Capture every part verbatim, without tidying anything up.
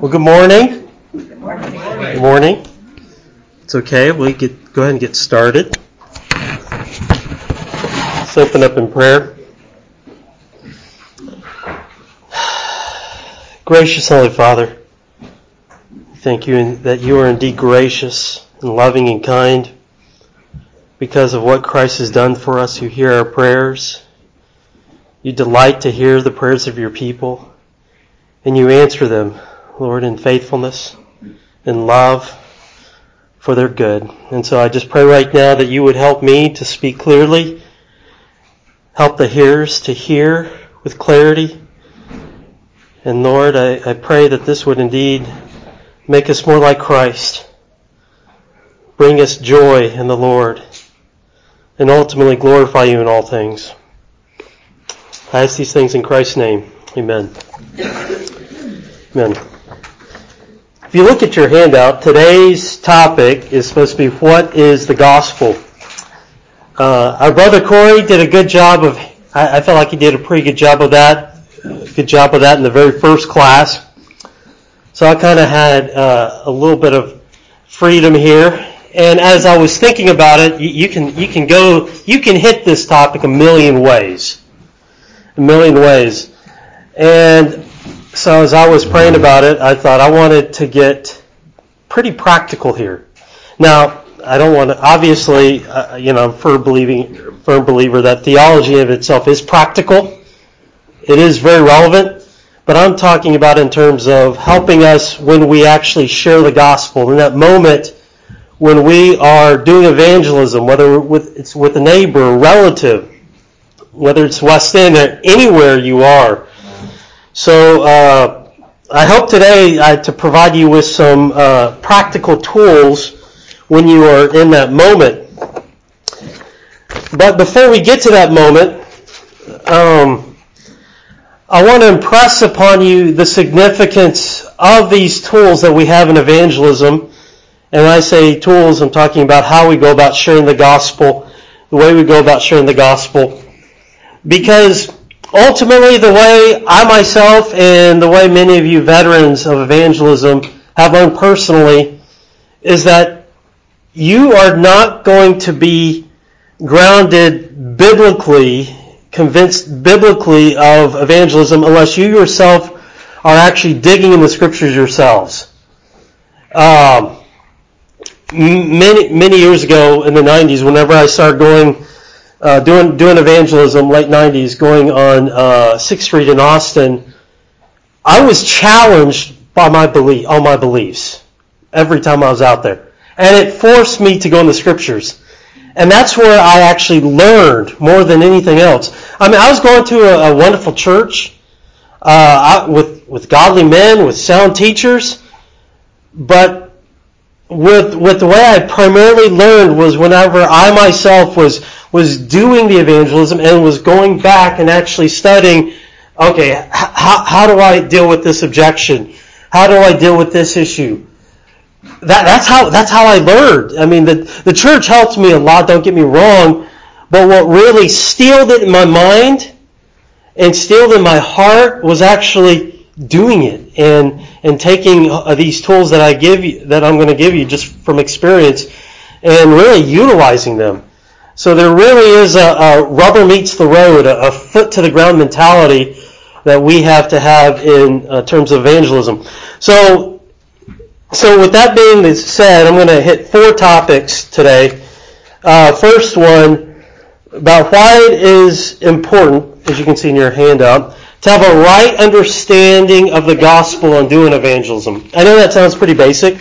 Well, good morning. Good morning. Good morning. It's okay. We get go ahead and get started. Let's open up in prayer. Gracious Holy Father, thank you that you are indeed gracious and loving and kind. Because of what Christ has done for us, you hear our prayers. You delight to hear the prayers of your people, and you answer them, Lord, in faithfulness and love for their good. And so I just pray right now that you would help me to speak clearly, help the hearers to hear with clarity. And Lord, I, I pray that this would indeed make us more like Christ, bring us joy in the Lord, and ultimately glorify you in all things. I ask these things in Christ's name. Amen. Amen. If you look at your handout, today's topic is supposed to be, what is the gospel? Uh, our brother Corey did a good job of, I, I felt like he did a pretty good job of that, good job of that in the very first class. So I kind of had uh, a little bit of freedom here. And as I was thinking about it, you, you can you can go, you can hit this topic a million ways. A million ways. And so as I was praying about it, I thought I wanted to get pretty practical here. Now, I don't want to, obviously, uh, you know, I'm a firm, believing, firm believer that theology of itself is practical. It is very relevant. But I'm talking about in terms of helping us when we actually share the gospel. In that moment when we are doing evangelism, whether with, it's with a neighbor, a relative, whether it's West End or anywhere you are. So uh, I hope today uh, to provide you with some uh, practical tools when you are in that moment. But before we get to that moment, um, I want to impress upon you the significance of these tools that we have in evangelism. And when I say tools, I'm talking about how we go about sharing the gospel, the way we go about sharing the gospel. Because ultimately, the way I myself and the way many of you veterans of evangelism have learned personally is that you are not going to be grounded biblically, convinced biblically of evangelism unless you yourself are actually digging in the scriptures yourselves. Um, many, many years ago in the nineties, whenever I started going Uh, doing doing evangelism, late nineties, going on uh, sixth Street in Austin, I was challenged by my belief, all my beliefs, every time I was out there, and it forced me to go in the scriptures, and that's where I actually learned more than anything else. I mean, I was going to a, a wonderful church uh, with with godly men, with sound teachers, but with with the way I primarily learned was whenever I myself was. was doing the evangelism and was going back and actually studying, okay, how, how do I deal with this objection? How do I deal with this issue? That, that's how that's how I learned. I mean, the, the church helped me a lot, don't get me wrong, but what really sealed it in my mind and sealed in my heart was actually doing it and and taking these tools that I give you, that I'm going to give you just from experience, and really utilizing them. So there really is a, a rubber meets the road, a, a foot to the ground mentality that we have to have in uh, terms of evangelism. So, so with that being said, I'm going to hit four topics today. Uh, first one, about why it is important, as you can see in your handout, to have a right understanding of the gospel and doing evangelism. I know that sounds pretty basic,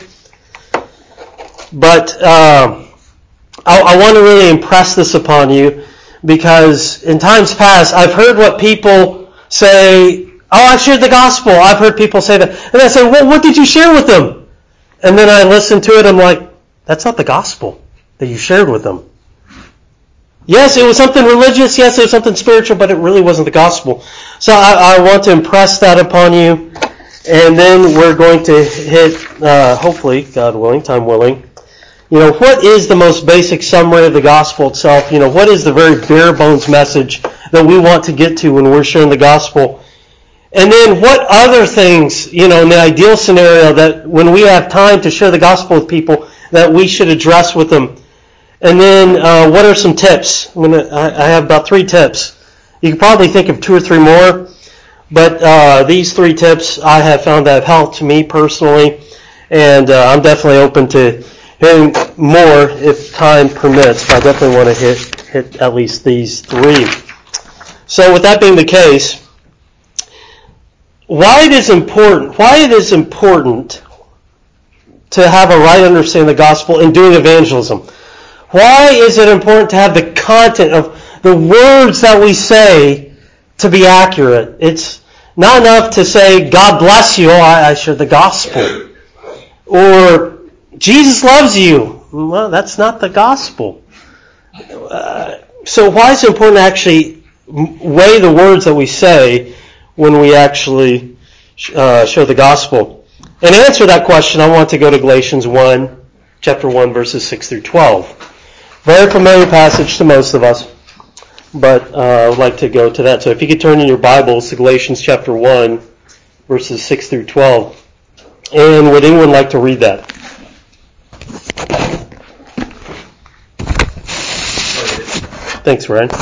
but Um, I, I want to really impress this upon you, because in times past I've heard what people say, oh, I shared the gospel. I've heard people say that. And I say, well, what did you share with them? And then I listen to it, I'm like, that's not the gospel that you shared with them. Yes, it was something religious, yes, it was something spiritual, but it really wasn't the gospel. So I, I want to impress that upon you, and then we're going to hit, uh, hopefully, God willing, time willing, You know, what is the most basic summary of the gospel itself? You know, what is the very bare bones message that we want to get to when we're sharing the gospel? And then what other things, you know, in the ideal scenario that when we have time to share the gospel with people that we should address with them. And then uh, what are some tips? I'm gonna, I have about three tips. You can probably think of two or three more, but uh, these three tips I have found that have helped me personally, and uh, I'm definitely open to hearing more if time permits, but I definitely want to hit, hit at least these three. So with that being the case, why it is important, why it is important to have a right understanding of the gospel in doing evangelism. Why is it important to have the content of the words that we say to be accurate? It's not enough to say, God bless you, oh, I, I share the gospel. Or, Jesus loves you. Well, that's not the gospel. Uh, so why is it important to actually weigh the words that we say when we actually uh, show the gospel? And to answer that question, I want to go to Galatians one, chapter one, verses six through twelve. Very familiar passage to most of us, but uh, I would like to go to that. So if you could turn in your Bibles to Galatians chapter one, verses six through twelve. And would anyone like to read that? Thanks, Ryan.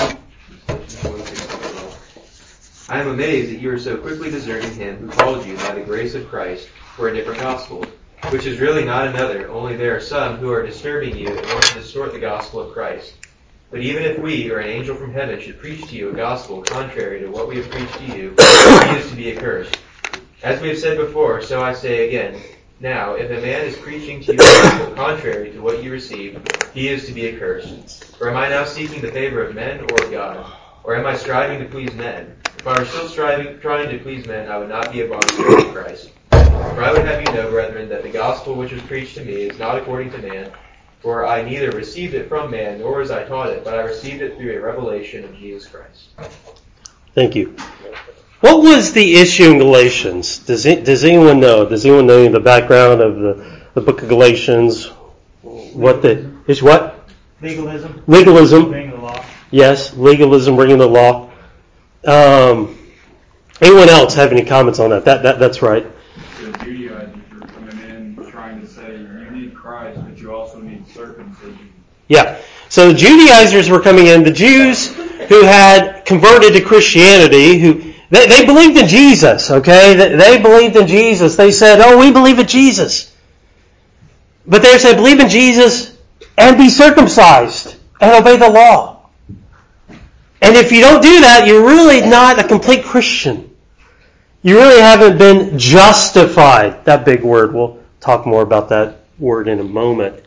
I am amazed that you are so quickly deserting him who called you by the grace of Christ for a different gospel, which is really not another, only there are some who are disturbing you and want to distort the gospel of Christ. But even if we or an angel from heaven should preach to you a gospel contrary to what we have preached to you, he is to be accursed. As we have said before, so I say again, now, if a man is preaching to you a gospel contrary to what you received, he is to be accursed. For am I now seeking the favor of men or of God? Or am I striving to please men? If I were still striving, trying to please men, I would not be a bondservant of Christ. For I would have you know, brethren, that the gospel which was preached to me is not according to man, for I neither received it from man, nor was I taught it, but I received it through a revelation of Jesus Christ. Thank you. What was the issue in Galatians? Does it, does anyone know? Does anyone know the background of the, the book of Galatians? What the is what? Legalism. Legalism. Bringing the law. Yes, legalism, bringing the law. Um, anyone else have any comments on that? That, that that's right. The Judaizers are coming in trying to say you need Christ, but you also need circumcision. Yeah. So the Judaizers were coming in, the Jews who had converted to Christianity, who they, they believed in Jesus, okay? They, they believed in Jesus. They said, oh, we believe in Jesus. But they said, believe in Jesus and be circumcised and obey the law. And if you don't do that, you're really not a complete Christian. You really haven't been justified. That big word. We'll talk more about that word in a moment.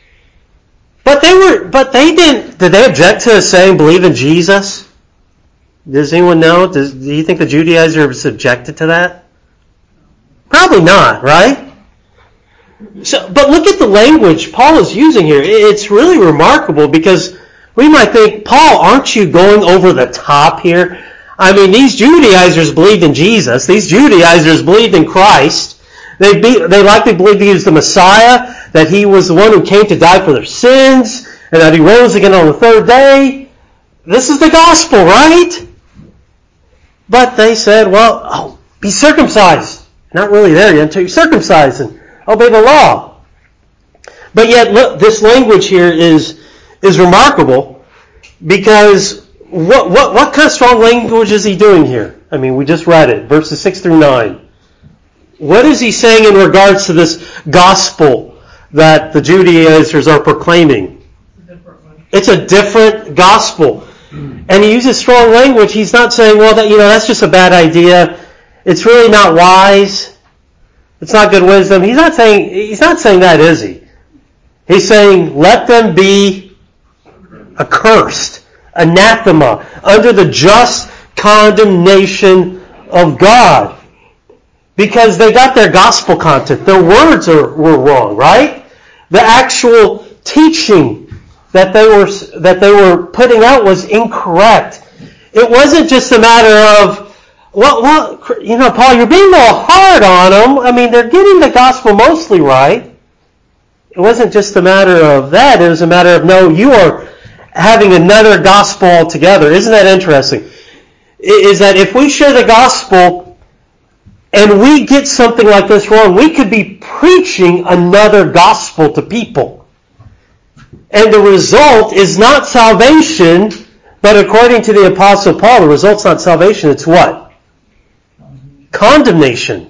But they were, but they didn't, did they object to saying believe in Jesus? Does anyone know? Does, do you think the Judaizers objected to that? Probably not, right? So, but look at the language Paul is using here. It's really remarkable because we might think, Paul, aren't you going over the top here? I mean, these Judaizers believed in Jesus. These Judaizers believed in Christ. They be, they likely believed he was the Messiah, that he was the one who came to die for their sins, and that he rose again on the third day. This is the gospel, right? But they said, well, oh, be circumcised. Not really there yet until you're circumcised and obey the law. But yet, look, this language here is is remarkable because what what what kind of strong language is he doing here? I mean, we just read it, verses six through nine. What is he saying in regards to this gospel that the Judaizers are proclaiming? It's a different gospel. And he uses strong language. He's not saying, well, that, you know, that's just a bad idea. It's really not wise. It's not good wisdom. He's not saying, he's not saying that, is he? He's saying, let them be accursed, anathema, under the just condemnation of God. Because they got their gospel content. Their words are, were wrong, right? The actual teaching that they were that they were putting out was incorrect. It wasn't just a matter of, well, well, you know, Paul, you're being a little hard on them. I mean, they're getting the gospel mostly right. It wasn't just a matter of that. It was a matter of, no, you are having another gospel altogether. Isn't that interesting? Is that if we share the gospel and we get something like this wrong, we could be preaching another gospel to people. And the result is not salvation, but according to the Apostle Paul, the result's not salvation, it's what? Condemnation.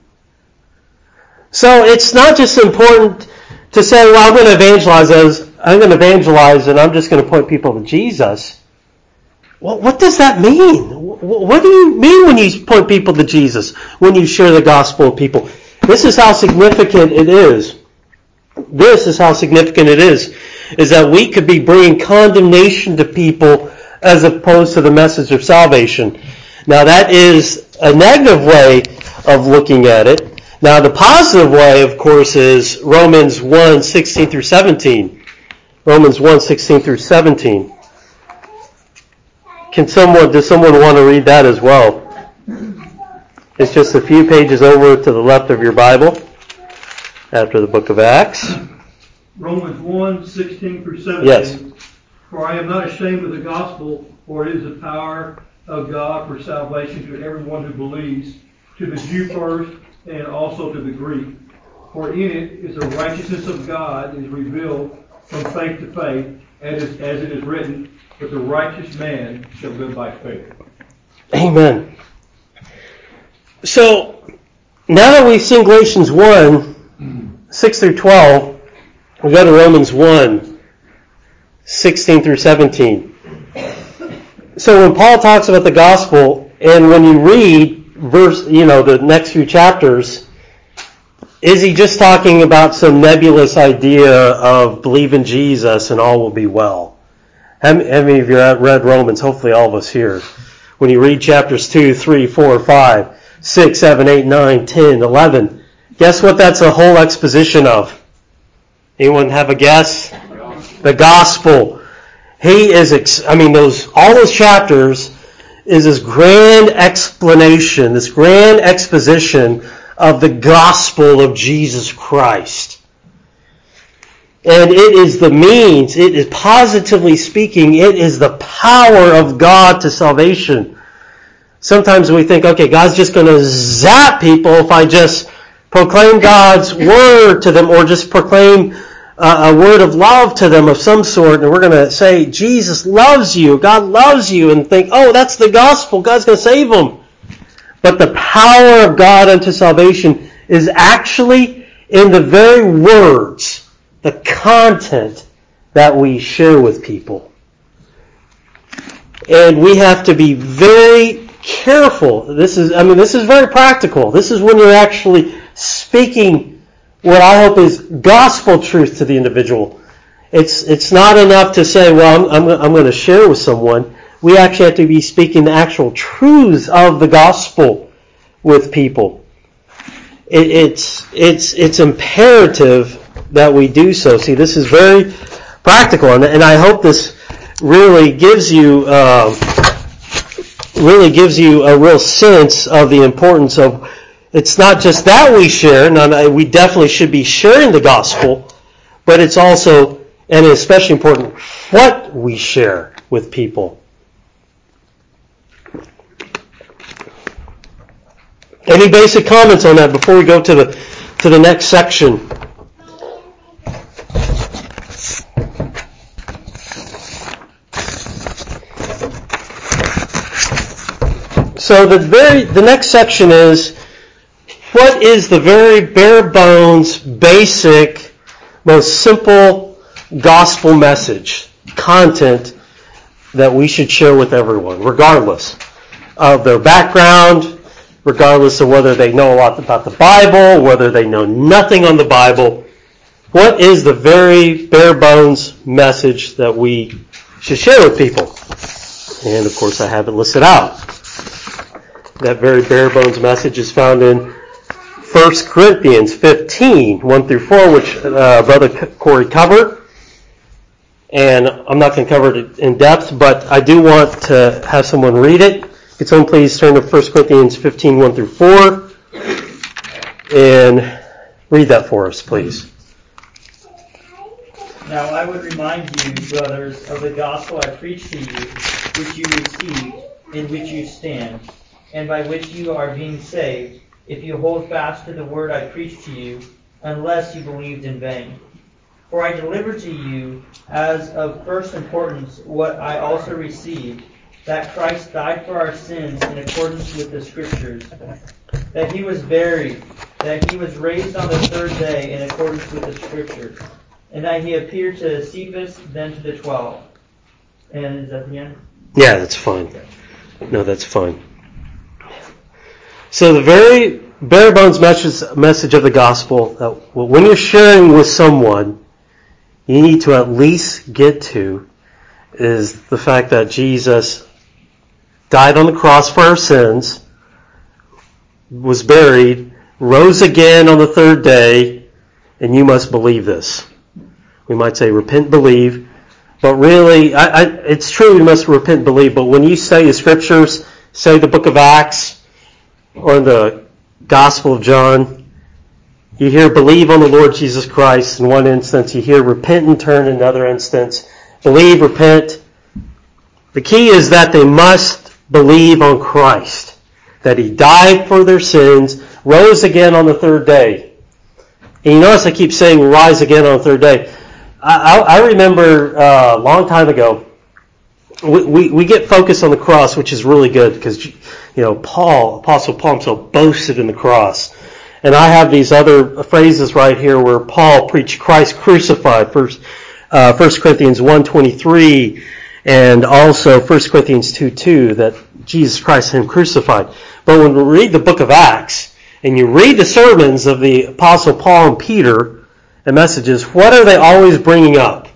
So it's not just important to say, well, I'm going to evangelize as I'm going to evangelize and I'm just going to point people to Jesus. Well, what does that mean? What do you mean when you point people to Jesus, when you share the gospel with people? This is how significant it is. This is how significant it is, is that we could be bringing condemnation to people as opposed to the message of salvation. Now that is a negative way of looking at it. Now the positive way, of course, is Romans one, sixteen through seventeen. Romans one, sixteen through seventeen. Can someone, does someone want to read that as well? It's just a few pages over to the left of your Bible, after the book of Acts. Romans one, sixteen through seventeen. Yes. For I am not ashamed of the gospel, for it is the power of God for salvation to everyone who believes, to the Jew first, and also to the Greek. For in it is the righteousness of God is revealed from faith to faith, as, as it is written, but the righteous man shall live by faith. Amen. So, now that we've seen Galatians one, six through twelve, we go to Romans one, sixteen through seventeen. So when Paul talks about the gospel, and when you read verse, you know, the next few chapters, is he just talking about some nebulous idea of believe in Jesus and all will be well? How many of you have read Romans? Hopefully all of us here. When you read chapters two, three, four, five, six, seven, eight, nine, ten, eleven, guess what that's a whole exposition of? Anyone have a guess? The gospel. He is, ex- I mean, those all those chapters is this grand explanation, this grand exposition of the gospel of Jesus Christ. And it is the means, it is positively speaking, it is the power of God to salvation. Sometimes we think, okay, God's just going to zap people if I just proclaim God's word to them or just proclaim uh, a word of love to them of some sort, and we're going to say, Jesus loves you, God loves you, and think, oh, that's the gospel, God's going to save them. But the power of God unto salvation is actually in the very words, the content that we share with people. And we have to be very careful. This is, I mean, this is very practical. This is when you're actually speaking what I hope is gospel truth to the individual. It's it's not enough to say, well, I'm, I'm, I'm going to share with someone. We actually have to be speaking the actual truths of the gospel with people. It, it's it's it's imperative that we do so. See, this is very practical, and, and I hope this really gives you uh, really gives you a real sense of the importance of. It's not just that we share, and we definitely should be sharing the gospel, but it's also, and especially important, what we share with people. Any basic comments on that before we go to the to the next section? So the very the next section is, what is the very bare bones, basic, most simple gospel message, content that we should share with everyone, regardless of their background, regardless of whether they know a lot about the Bible, whether they know nothing on the Bible? What is the very bare bones message that we should share with people? And of course I have it listed out. That very bare bones message is found in First Corinthians fifteen, one through four, which uh, Brother Corey covered. And I'm not going to cover it in depth, but I do want to have someone read it. Could someone please turn to First Corinthians fifteen, one through four, and read that for us, please. Now I would remind you, brothers, of the gospel I preached to you, which you received, in which you stand, and by which you are being saved, if you hold fast to the word I preached to you, unless you believed in vain. For I delivered to you as of first importance what I also received, that Christ died for our sins in accordance with the Scriptures, that he was buried, that he was raised on the third day in accordance with the Scriptures, and that he appeared to Cephas, then to the twelve. And is that the end? Yeah, that's fine. No, that's fine. So the very bare bones message, message of the gospel, that when you're sharing with someone, you need to at least get to is the fact that Jesus died on the cross for our sins, was buried, rose again on the third day, and you must believe this. We might say repent, believe, but really, I, I, it's true we must repent, believe, but when you say the Scriptures, say the book of Acts, or the Gospel of John, you hear believe on the Lord Jesus Christ in one instance, you hear repent and turn in another instance, believe, repent. The key is that they must believe on Christ, that he died for their sins, rose again on the third day. And you notice I keep saying rise again on the third day. I, I, I remember uh, a long time ago, we, we, we get focused on the cross, which is really good because, you know, Paul, Apostle Paul himself boasted in the cross. And I have these other phrases right here where Paul preached Christ crucified, First, uh, First Corinthians one twenty-three, and also First Corinthians two two, that Jesus Christ him crucified. But when we read the book of Acts, and you read the sermons of the Apostle Paul and Peter, and messages, what are they always bringing up?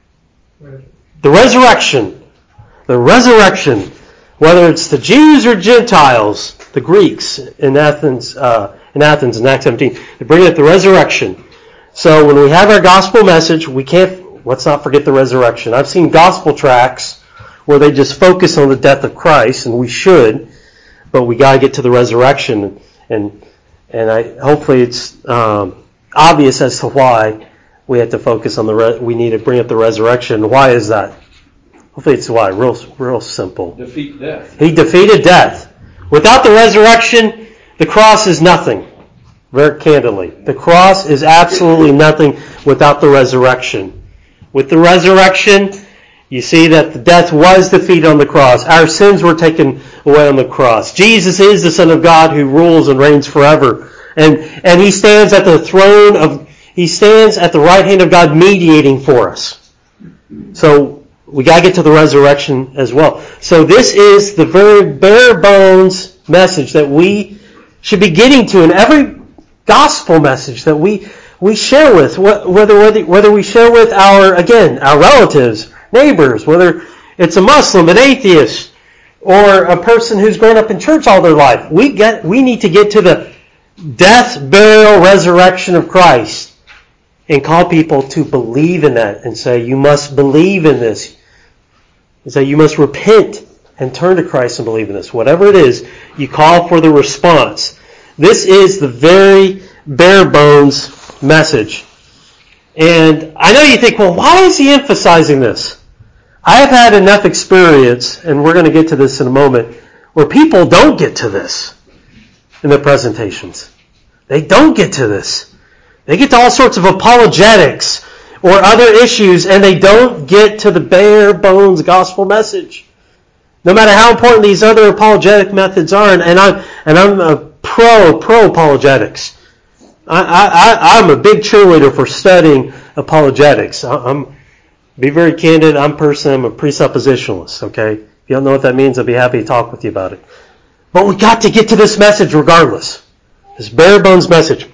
The resurrection. The resurrection. Whether it's the Jews or Gentiles, the Greeks in Athens, uh, in Athens in Acts seventeen, they bring up the resurrection. So when we have our gospel message, we can't, let's not forget the resurrection. I've seen gospel tracts where they just focus on the death of Christ, and we should, but we got to get to the resurrection, and and I hopefully it's um, obvious as to why we have to focus on the re- we need to bring up the resurrection. Why is that? Hopefully it's why. Real real simple. Defeat death. He defeated death. Without the resurrection, the cross is nothing. Very candidly, the cross is absolutely nothing without the resurrection. With the resurrection, you see that the death was defeated on the cross. Our sins were taken away on the cross. Jesus is the Son of God who rules and reigns forever. And, and he stands at the throne of, he stands at the right hand of God mediating for us. So we got to get to the resurrection as well. So this is the very bare bones message that we should be getting to in every gospel message that we, we share with, whether, whether, whether we share with our, again, our relatives, neighbors, whether it's a Muslim, an atheist, or a person who's grown up in church all their life. We get, we need to get to the death, burial, resurrection of Christ and call people to believe in that and say, you must believe in this. And say, you must repent and turn to Christ and believe in this. Whatever it is, you call for the response. This is the very bare bones message. And I know you think, well, why is he emphasizing this? I have had enough experience, and we're going to get to this in a moment, where people don't get to this in their presentations. They don't get to this. They get to all sorts of apologetics or other issues, and they don't get to the bare bones gospel message. No matter how important these other apologetic methods are, and, and I'm and I'm a pro pro apologetics. I, I I'm a big cheerleader for studying apologetics. I, I'm be very candid. I'm personally I'm a presuppositionalist. Okay, if you don't know what that means, I'd be happy to talk with you about it. But we got to get to this message regardless. This bare bones message.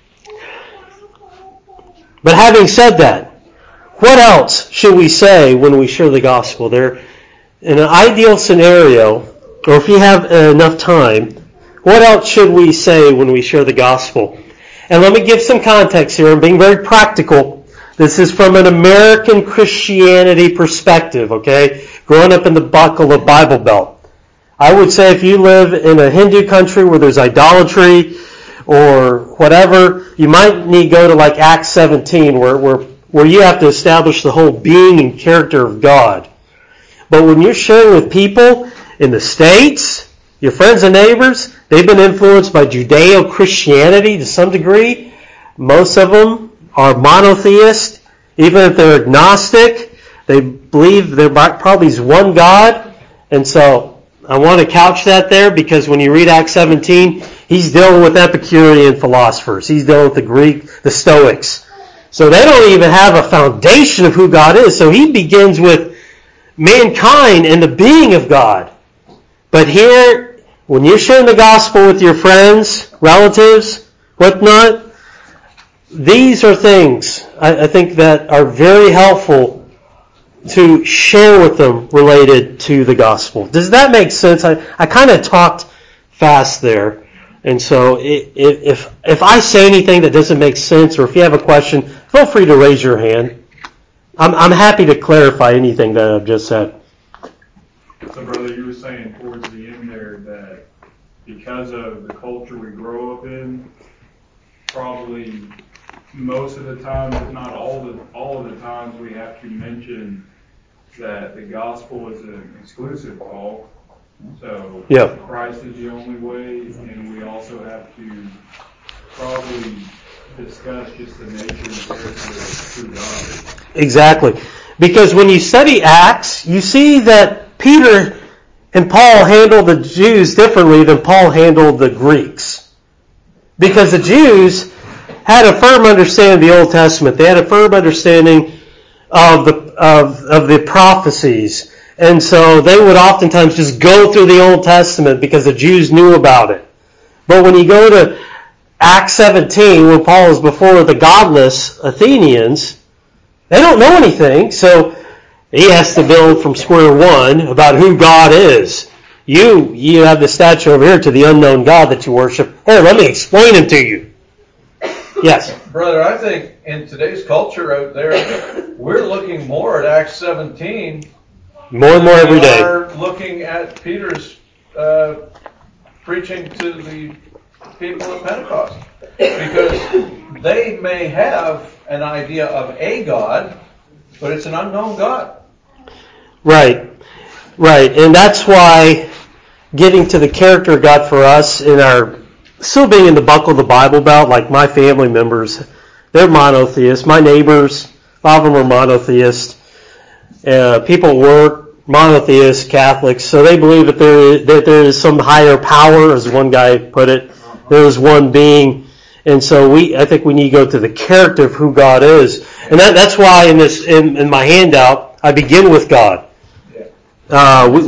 But having said that, what else should we say when we share the gospel? There, in an ideal scenario, or if you have enough time, what else should we say when we share the gospel? And let me give some context here. I'm being very practical. This is from an American Christianity perspective, okay? Growing up in the buckle of Bible Belt. I would say if you live in a Hindu country where there's idolatry or whatever, you might need to go to like Acts seventeen where, where, where you have to establish the whole being and character of God. But when you're sharing with people in the States, your friends and neighbors, They've been influenced by Judeo-Christianity to some degree. Most of them are monotheist. Even if they're agnostic, they believe there probably is one God. And so I want to couch that there, because when you read Acts seventeen, he's dealing with Epicurean philosophers. He's dealing with the Greek, the Stoics. So they don't even have a foundation of who God is. So he begins with mankind and the being of God. But here, when you're sharing the gospel with your friends, relatives, whatnot, these are things I, I think that are very helpful to share with them related to the gospel. Does that make sense? I, I kind of talked fast there. And so it, it, if if I say anything that doesn't make sense, or if you have a question, feel free to raise your hand. I'm, I'm happy to clarify anything that I've just said. So, brother, you were saying towards the end there that because of the culture we grow up in, probably most of the time, if not all the all of the times, we have to mention that the gospel is an exclusive call. So yeah. Christ is the only way, and we also have to probably discuss just the nature and character of who God is. Exactly. Because when you study Acts, you see that Peter and Paul handled the Jews differently than Paul handled the Greeks. Because the Jews had a firm understanding of the Old Testament. They had a firm understanding of the of, of the prophecies. And so they would oftentimes just go through the Old Testament because the Jews knew about it. But when you go to Acts seventeen, when Paul is before the godless Athenians, they don't know anything. So he has to build from square one about who God is. You, you have the statue over here to the unknown God that you worship. Hey, let me explain him to you. Yes. Brother, I think in today's culture out there, we're looking more at Acts seventeen. More and more every day. We are looking at Peter's uh, preaching to the people at Pentecost. Because they may have an idea of a God, but it's an unknown God. Right. Right. And that's why getting to the character of God for us in our still being in the buckle of the Bible Belt, like my family members, they're monotheists. My neighbors, a lot of them are monotheists. Uh, people at work, monotheists, Catholics, so they believe that there is, that there is some higher power, as one guy put it. There is one being, and so we, I think we need to go to the character of who God is, and that, that's why in this, in, in my handout, I begin with God. Uh, we,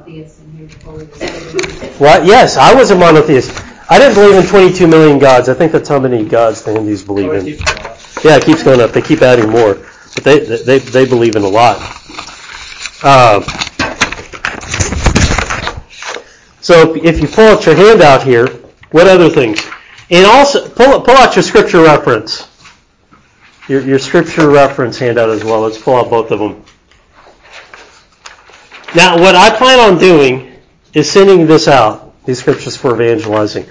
what? Yes, I was a monotheist. I didn't believe in twenty-two million gods. I think that's how many gods the Hindus believe in. Yeah, it keeps going up. They keep adding more, but they they they believe in a lot. Uh, so if you pull out your handout here, what other things? And also pull pull out your scripture reference. Your your scripture reference handout as well. Let's pull out both of them. Now, what I plan on doing is sending this out, these scriptures for evangelizing.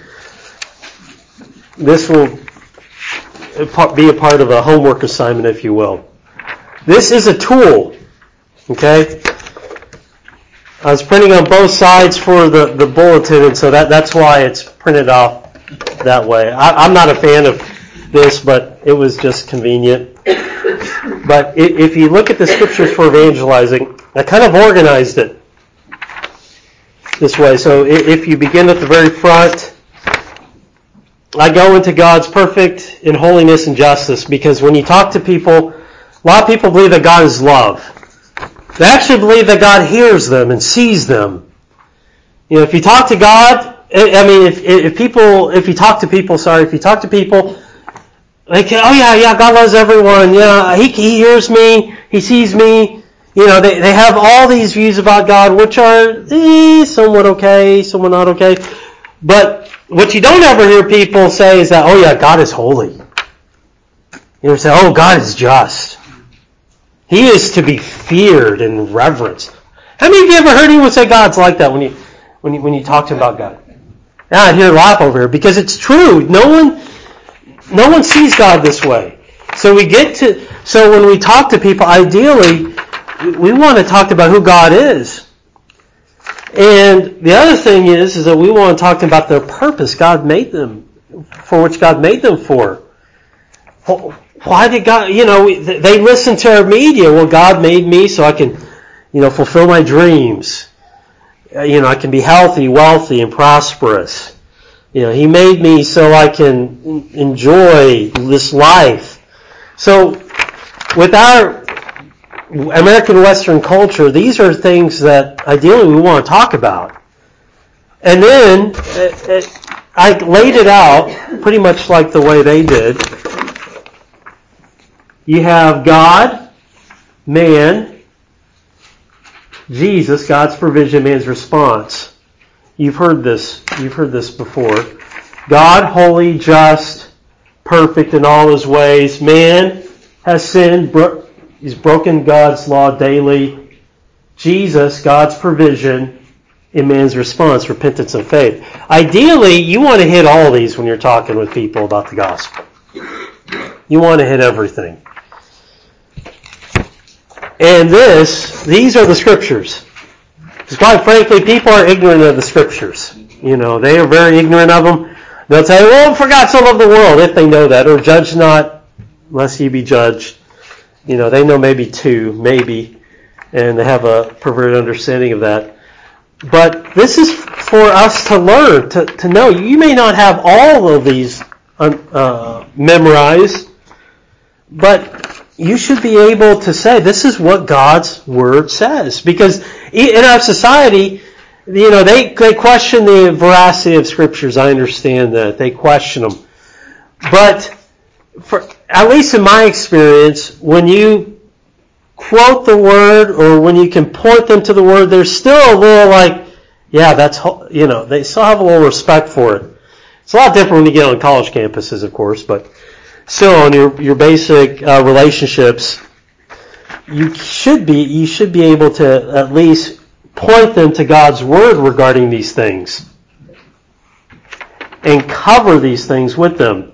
This will be a part of a homework assignment, if you will. This is a tool, okay? I was printing on both sides for the, the bulletin, and so that, that's why it's printed off that way. I, I'm not a fan of this, but it was just convenient. But if you look at the scriptures for evangelizing, I kind of organized it this way. So if you begin at the very front, I go into God's perfect in holiness and justice, because when you talk to people, a lot of people believe that God is love. They actually believe that God hears them and sees them. You know, if you talk to God, I mean, if, if people, if you talk to people, sorry, if you talk to people, they can, oh yeah, yeah, God loves everyone. Yeah, he, he hears me, he sees me. You know, they, they have all these views about God, which are eh, somewhat okay, somewhat not okay. But what you don't ever hear people say is that, oh yeah, God is holy. You know, say, oh, God is just. He is to be feared and reverenced. How many of you ever heard anyone say God's like that when you when you when you talk to him about God? Yeah, I hear a laugh over here because it's true. No one no one sees God this way. So we get to so when we talk to people, ideally we want to talk about who God is. And the other thing is, is that we want to talk to them about their purpose God made them, for which God made them for. Why did God, you know, they listen to our media. Well, God made me so I can, you know, fulfill my dreams. You know, I can be healthy, wealthy, and prosperous. You know, He made me so I can enjoy this life. So, with our American Western culture, these are things that ideally we want to talk about. And then it, it, I laid it out pretty much like the way they did. You have God, man, Jesus, God's provision, man's response. You've heard this. You've heard this before. God, holy, just, perfect in all His ways. Man has sinned. Bro- he's broken God's law daily. Jesus, God's provision in man's response, repentance and faith. Ideally, you want to hit all these when you're talking with people about the gospel. You want to hit everything. And this, these are the scriptures. Because quite frankly, people are ignorant of the scriptures. You know, they are very ignorant of them. They'll say, well, for God so loved the world, if they know that, or judge not, lest ye be judged. You know, they know maybe two, maybe, and they have a perverted understanding of that. But this is for us to learn, to, to know. You may not have all of these uh, memorized, but you should be able to say, this is what God's Word says. Because in our society, you know, they, they question the veracity of Scriptures. I understand that. They question them. But, for, at least in my experience, when you quote the Word or when you can point them to the Word, there's still a little like, yeah, that's, you know, they still have a little respect for it. It's a lot different when you get on college campuses, of course, but still, on your your basic uh, relationships, you should be you should be able to at least point them to God's Word regarding these things, and cover these things with them.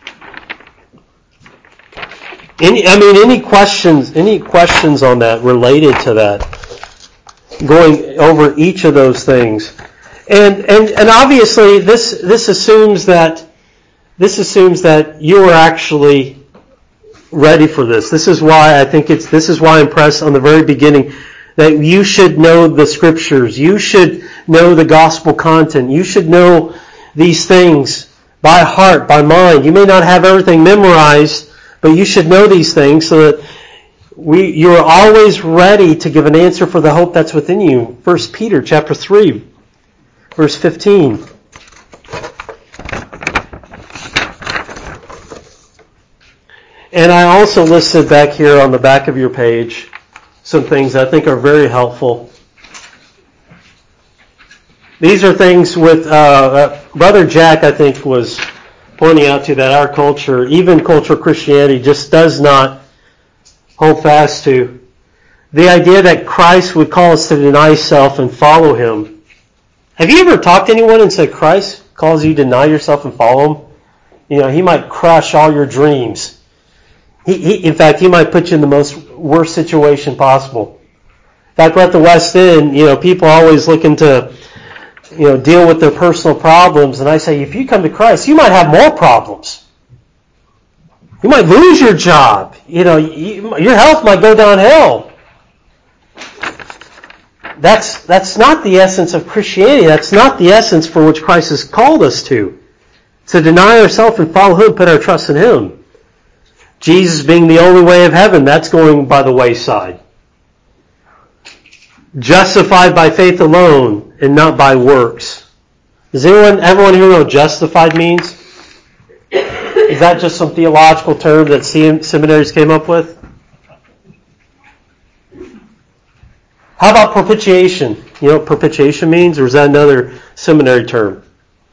Any, I mean, any questions? Any questions on that related to that? Going over each of those things, and and and obviously this this assumes that. This assumes that you are actually ready for this. This is why I think it's, this is why I impressed on the very beginning that you should know the Scriptures. You should know the gospel content. You should know these things by heart, by mind. You may not have everything memorized, but you should know these things so that we, you are always ready to give an answer for the hope that's within you. First Peter chapter three, verse fifteen. And I also listed back here on the back of your page some things I think are very helpful. These are things with, uh, uh, Brother Jack, I think, was pointing out to that our culture, even cultural Christianity, just does not hold fast to. The idea that Christ would call us to deny self and follow Him. Have you ever talked to anyone and said Christ calls you to deny yourself and follow Him? You know, He might crush all your dreams. He, he, in fact, He might put you in the most worst situation possible. In fact, we're at the West End, you know, people are always looking to, you know, deal with their personal problems. And I say, if you come to Christ, you might have more problems. You might lose your job. You know, you, your health might go downhill. That's, that's not the essence of Christianity. That's not the essence for which Christ has called us to. To deny ourselves and follow Him, put our trust in Him. Jesus being the only way of heaven, that's going by the wayside. Justified by faith alone and not by works. Does anyone, everyone here know what justified means? Is that just some theological term that seminaries came up with? How about propitiation? You know what propitiation means, or is that another seminary term?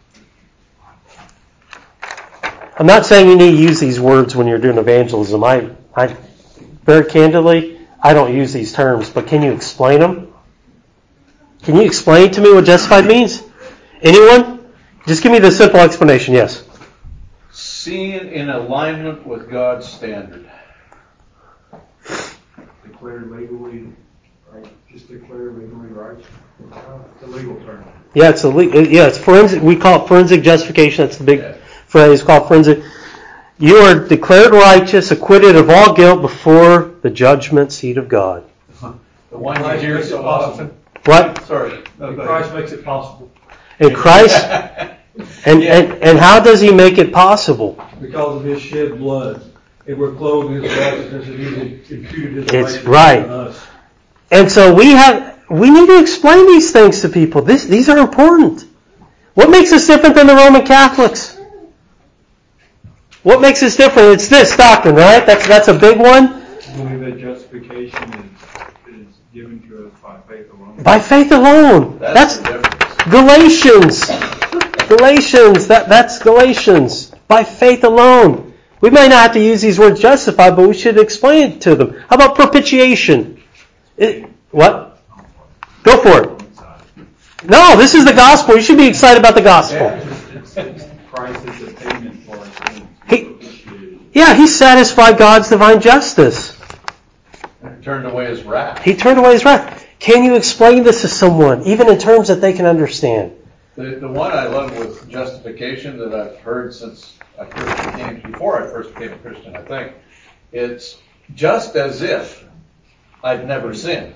I'm not saying you need to use these words when you're doing evangelism. I, I, very candidly, I don't use these terms, but can you explain them? Can you explain to me what justified means? Anyone? Just give me the simple explanation, yes. Seen in alignment with God's standard. Declared legally Just declare legally righteous. It's a legal term. Yeah, it's a le- yeah, it's forensic. We call it forensic justification. That's the big Yeah. phrase called forensic. You are declared righteous, acquitted of all guilt before the judgment seat of God. The one you hear so often. What? Sorry. And Christ makes it possible. And Christ, and, Yeah. and, and how does He make it possible? Because of His shed blood. And we're clothed in His righteousness, and He's imputed His It's righteousness right. on us. And so we have, we need to explain these things to people. This, these are important. What makes us different than the Roman Catholics? What makes us different? It's this doctrine, right? That's that's a big one. I believe that justification is, is given to us by faith alone. By faith alone. That's That's the difference. Galatians. Galatians. That that's Galatians. By faith alone. We may not have to use these words justify, but we should explain it to them. How about propitiation? It, what? Go for it. No, this is the gospel. You should be excited about the gospel. Christ is the payment for our sins. He, yeah, He satisfied God's divine justice. Turned away his wrath. He turned away His wrath. Can you explain this to someone, even in terms that they can understand? The, the one I love with justification that I've heard since I first became, before I first became a Christian, I think, it's just as if I'd never sinned.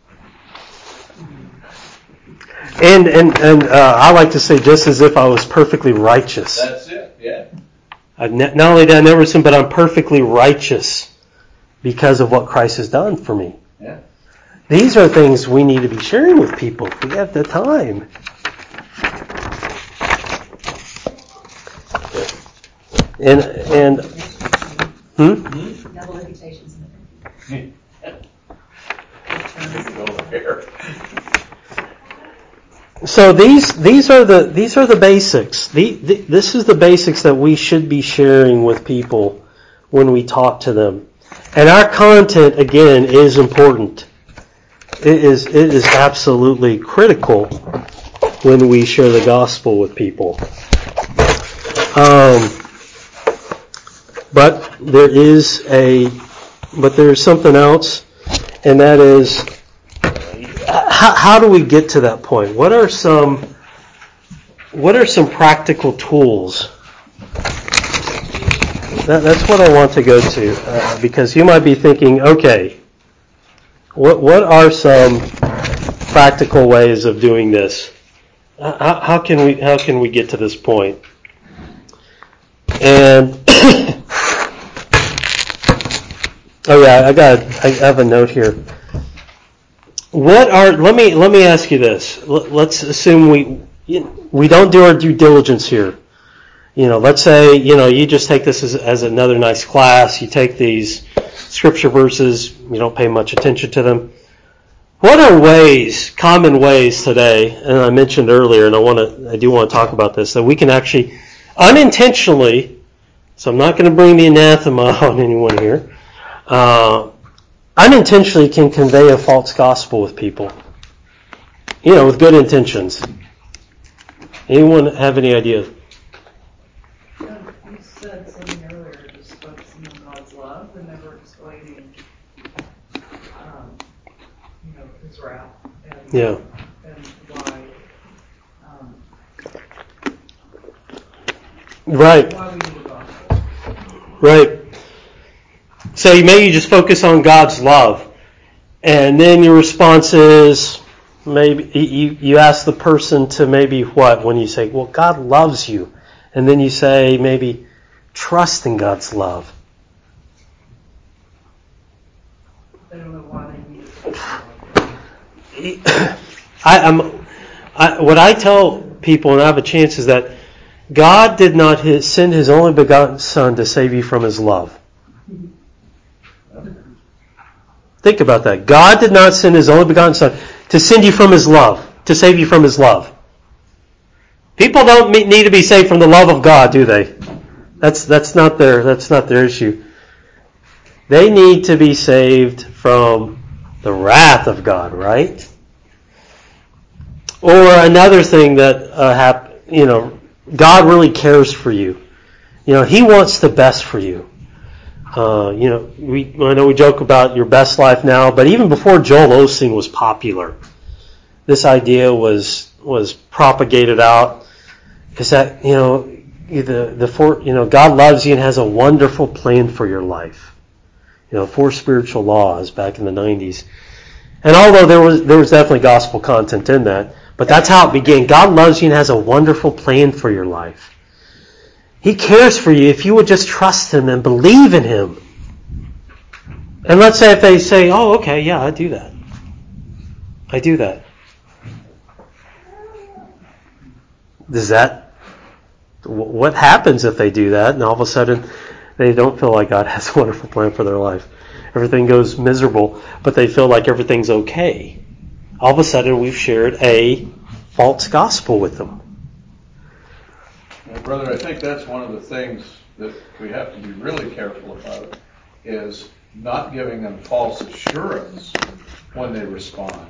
And and and uh, I like to say, just as if I was perfectly righteous. That's it, yeah. I've ne- not only did I never sin, but I'm perfectly righteous because of what Christ has done for me. Yeah. These are things we need to be sharing with people if we have the time. And and hmm? Double imputations. Go there. So these these are the these are the basics. The, the, this is the basics that we should be sharing with people when we talk to them. And our content, again, is important. It is it is absolutely critical when we share the gospel with people. Um, but there is a but there is something else, and that is, how, how do we get to that point? What are some what are some practical tools? That, that's what I want to go to, uh, because you might be thinking, okay, what what are some practical ways of doing this? How, how can we how can we get to this point? And oh yeah, I got I have a note here. What are let me let me ask you this. Let's assume we we don't do our due diligence here. You know, let's say, you know, you just take this as, as another nice class. You take these scripture verses, you don't pay much attention to them. What are ways, common ways today, and I mentioned earlier, and I want to, I do want to talk about this, that we can actually unintentionally, so I'm not going to bring the anathema on anyone here, uh, unintentionally can convey a false gospel with people, you know, with good intentions. Anyone have any idea? You said something earlier, just focusing on God's love and never explaining, um, you know, His wrath and, Yeah. and why, um, Right. why we need the gospel. Right. So you maybe just focus on God's love, and then your response is maybe you you ask the person to maybe what when you say, well, God loves you, and then you say maybe trust in God's love. They don't know why they need it. I, I'm, I, what I tell people, and I have a chance, is that God did not his, send His only begotten Son to save you from His love. Think about that. God did not send His only begotten Son to send you from His love, to save you from His love. People don't need to be saved from the love of God, do they? That's that's not their that's not their issue. They need to be saved from the wrath of God, right? Or another thing that uh, hap- you know, God really cares for you. You know, He wants the best for you. Uh, you know, we I know we joke about your best life now, but even before Joel Osteen was popular, this idea was was propagated out because that you know the the four you know God loves you and has a wonderful plan for your life. You know, four spiritual laws back in the nineties. And although there was there was definitely gospel content in that, but that's how it began. God loves you and has a wonderful plan for your life. He cares for you if you would just trust Him and believe in Him. And let's say if they say, oh, okay, yeah, I do that. I do that. Does that, what happens if they do that and all of a sudden they don't feel like God has a wonderful plan for their life? Everything goes miserable, but they feel like everything's okay. All of a sudden we've shared a false gospel with them. Well, brother, I think that's one of the things that we have to be really careful about is not giving them false assurance when they respond.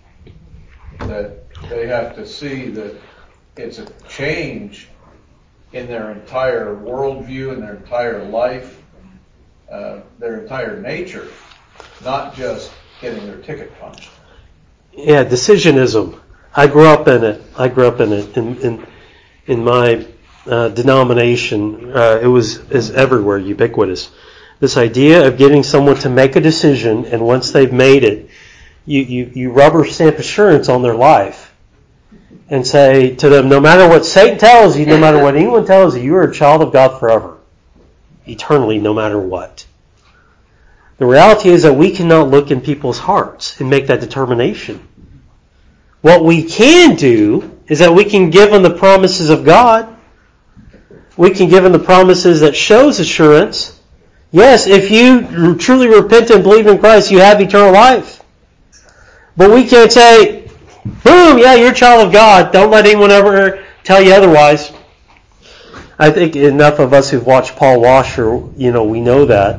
That they have to see that it's a change in their entire worldview, in their entire life, uh, their entire nature, not just getting their ticket punched. Yeah, decisionism. I grew up in it. I grew up in it. In in, in my uh, denomination, uh, it was is everywhere, ubiquitous. This idea of getting someone to make a decision, and once they've made it, you, you, you rubber stamp assurance on their life and say to them, no matter what Satan tells you, no matter what anyone tells you, you are a child of God forever, eternally, no matter what. The reality is that we cannot look in people's hearts and make that determination. What we can do is that we can give them the promises of God. We can give them the promises that shows assurance. Yes, if you truly repent and believe in Christ, you have eternal life. But we can't say, boom, yeah, you're a child of God. Don't let anyone ever tell you otherwise. I think enough of us who've watched Paul Washer, you know, we know that.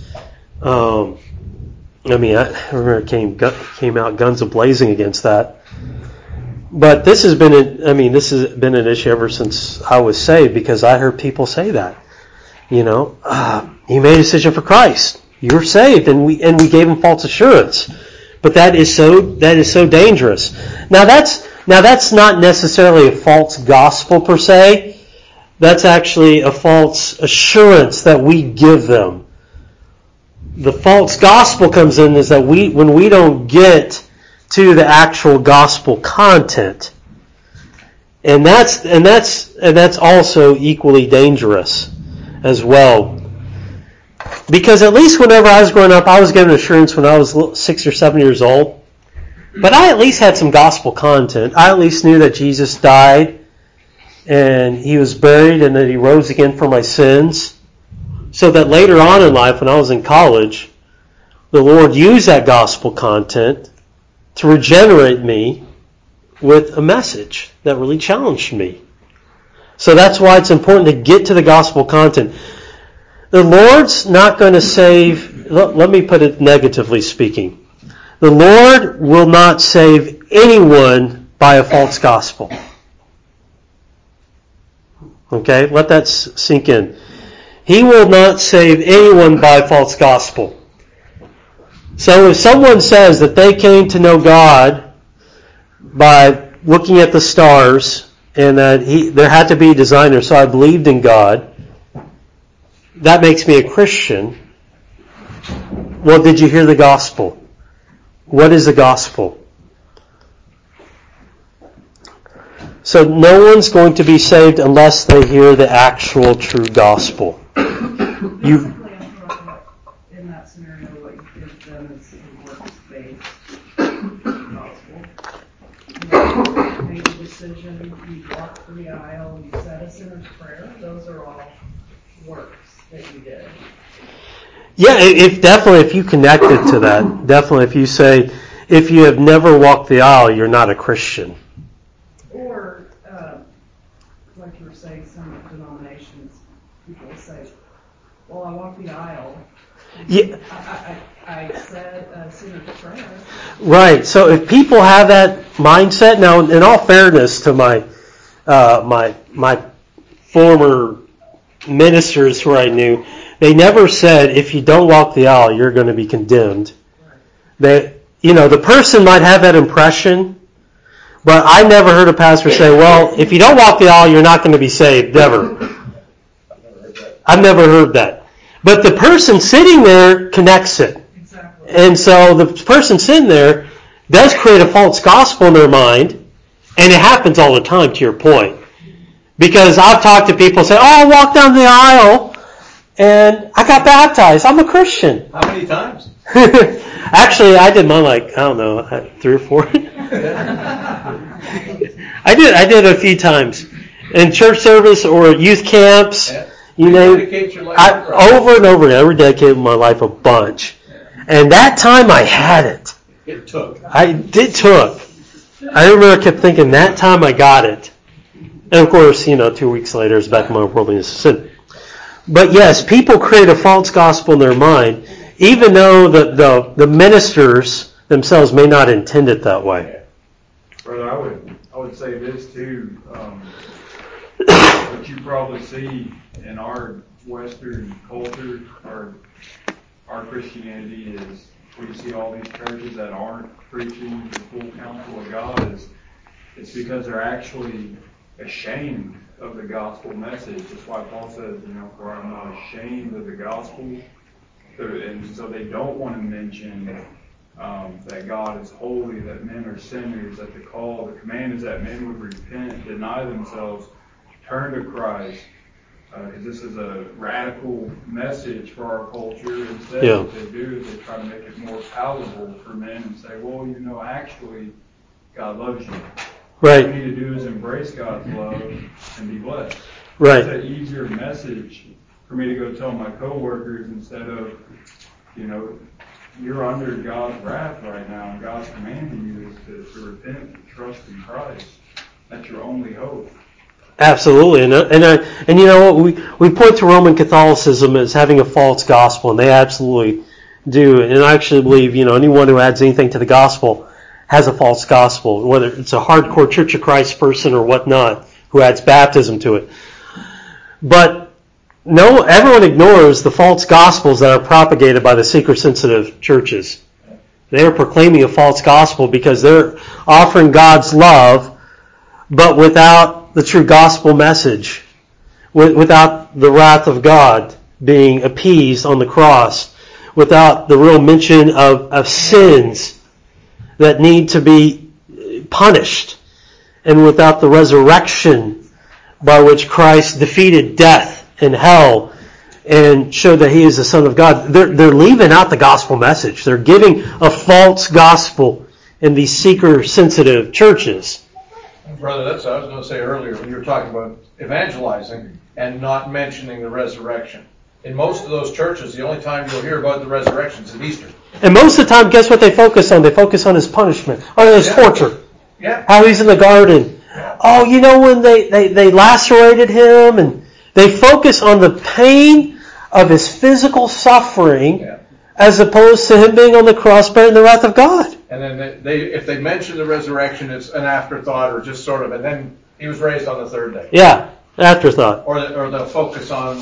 Um, I mean, I remember it came, came out guns a-blazing against that. But this has been, a, I mean, this has been an issue ever since I was saved because I heard people say that. You know, uh, you made a decision for Christ. You're saved, and we and we gave him false assurance. But that is so that is so dangerous. Now that's now that's not necessarily a false gospel per se. That's actually a false assurance that we give them. The false gospel comes in is that we when we don't get to the actual gospel content, and that's and that's and that's also equally dangerous as well. Because at least whenever I was growing up, I was given assurance when I was six or seven years old. But I at least had some gospel content. I at least knew that Jesus died and He was buried and that He rose again for my sins. So that later on in life, when I was in college, the Lord used that gospel content to regenerate me with a message that really challenged me. So that's why it's important to get to the gospel content. The Lord's not going to save, let me put it negatively speaking. The Lord will not save anyone by a false gospel. Okay, let that sink in. He will not save anyone by false gospel. So if someone says that they came to know God by looking at the stars, and that he, there had to be a designer, so I believed in God, that makes me a Christian. Well, did you hear the gospel? What is the gospel? So no one's going to be saved unless they hear the actual true gospel. You, in that scenario, what you give them is a works-based gospel. You made a decision, you walked through the aisle, you said a sinner's prayer. Those are all works that you did. Yeah, if definitely if you connected to that, definitely if you say, if you have never walked the aisle, you're not a Christian. Or, uh, like you were saying, some denominations, people say, well, I walked the aisle. Yeah. I, I, I said a sinner's prayer. Right. So if people have that mindset, now in all fairness to my uh, my my former ministers who I knew, They never said, if you don't walk the aisle, you're going to be condemned. They, you know, the person might have that impression, but I never heard a pastor say, well, if you don't walk the aisle, you're not going to be saved. Never. I've never heard that. But the person sitting there connects it. Exactly. And so the person sitting there does create a false gospel in their mind, and it happens all the time, to your point. Because I've talked to people who say, oh, I walked down the aisle, and I got baptized. I'm a Christian. How many times? Actually, I did mine like, I don't know, three or four. I did I did a few times. In church service or youth camps, Yeah. you know, Dedicate your life I, to Christ. over and over again, I rededicated my life a bunch. And that time I had it. It took. I did took. I remember I kept thinking, that time I got it. And of course, you know, two weeks later, it's back in my worldliness of sin. But yes, people create a false gospel in their mind, even though the, the, the ministers themselves may not intend it that way. Brother, I would I would say this too. Um, what you probably see in our Western culture, our our Christianity is we see all these churches that aren't preaching the full counsel of God is it's because they're actually ashamed of the gospel message. That's why Paul says, you know, for I'm not ashamed of the gospel. And so they don't want to mention um, that God is holy, that men are sinners, that the call, the command is that men would repent, deny themselves, turn to Christ. Because uh, this is a radical message for our culture. Instead, Yeah. what they do is they try to make it more palatable for men and say, well, you know, actually, God loves you. Right. What you need to do is embrace God's love and be blessed. Right. It's an easier message for me to go tell my coworkers instead of, you know, you're under God's wrath right now, and God's commanding you is to, to repent and trust in Christ. That's your only hope. Absolutely, and and I, and you know what, we we point to Roman Catholicism as having a false gospel, and they absolutely do. And I actually believe, you know, anyone who adds anything to the gospel has a false gospel, whether it's a hardcore Church of Christ person or whatnot who adds baptism to it. But no, everyone ignores the false gospels that are propagated by the seeker-sensitive churches. They are proclaiming a false gospel because they're offering God's love, but without the true gospel message, without the wrath of God being appeased on the cross, without the real mention of, of sins that need to be punished, and without the resurrection by which Christ defeated death and hell and showed that He is the Son of God. They're, they're leaving out the gospel message. They're giving a false gospel in these seeker-sensitive churches. Brother, that's what I was going to say earlier when you were talking about evangelizing and not mentioning the resurrection. In most of those churches, the only time you'll hear about the resurrection is at Easter. And most of the time, guess what they focus on? They focus on His punishment, on His Yeah. torture. Yeah. How He's in the garden. Oh, you know when they, they, they lacerated Him, and they focus on the pain of His physical suffering Yeah. as opposed to Him being on the cross bearing the wrath of God. And then they, they, if they mention the resurrection, it's an afterthought or just sort of, and then He was raised on the third day. Yeah, afterthought. Or, the, or they'll focus on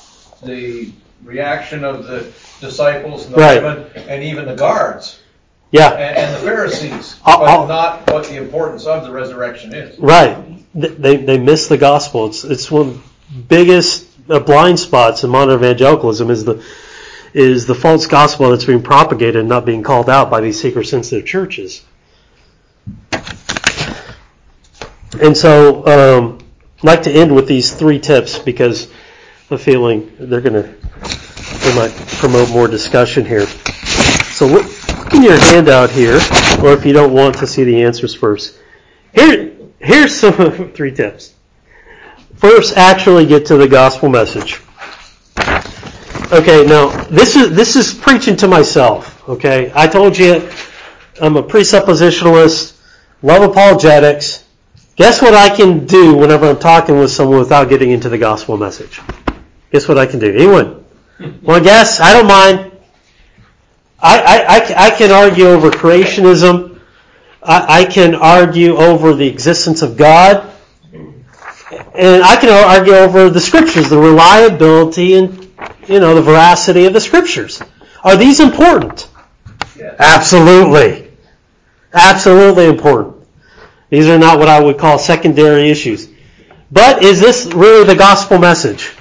the reaction of the disciples and the Right. women and even the guards Yeah, and, and the Pharisees, I'll- but I'll- not what the importance of the resurrection is. right. They they miss the gospel. It's it's one of the biggest uh, blind spots in modern evangelicalism is the is the false gospel that's being propagated and not being called out by these seeker-sensitive churches. And so, um, I'd like to end with these three tips because I'm feeling they're going to they might promote more discussion here. So look, look in your handout here, or if you don't want to see the answers first. Here, here's some three tips. First, actually get to the gospel message. Okay, now this is this is preaching to myself. Okay, I told you I'm a presuppositionalist, love apologetics. Guess what I can do whenever I'm talking with someone without getting into the gospel message? Guess what I can do? Anyone? Want to guess? I don't mind. I, I, I, I can argue over creationism. I, I can argue over the existence of God. And I can argue over the scriptures, the reliability and you know, the veracity of the Scriptures. Are these important? Yes. Absolutely. Absolutely important. These are not what I would call secondary issues. But is this really the gospel message?